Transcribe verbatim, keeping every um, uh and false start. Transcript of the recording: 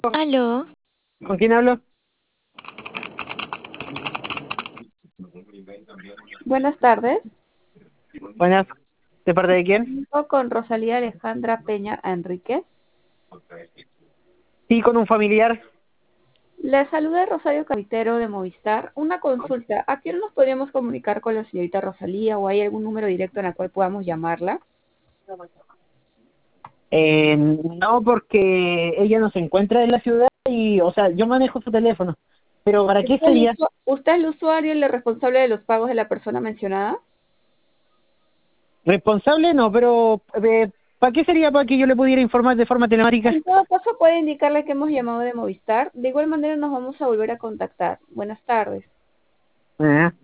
Aló, ¿Con quién hablo? Buenas tardes. Buenas. ¿De parte de quién? Comunico con Rosalía Alejandra Peña Enríquez. Sí, con un familiar. Le saluda Rosario Cavitero de Movistar. Una consulta. ¿A qué hora nos podríamos comunicar con la señorita Rosalía o hay algún número directo en el cual podamos llamarla? Eh, no, porque ella no se encuentra en la ciudad y, o sea, yo manejo su teléfono. Pero ¿para qué ¿Usted es el sería? usu- usted es el usuario y el responsable de los pagos de la persona mencionada? Responsable no, pero eh, ¿para qué sería para que yo le pudiera informar de forma telemática? En todo caso, puede indicarle que hemos llamado de Movistar. De igual manera, nos vamos a volver a contactar. Buenas tardes. Ah.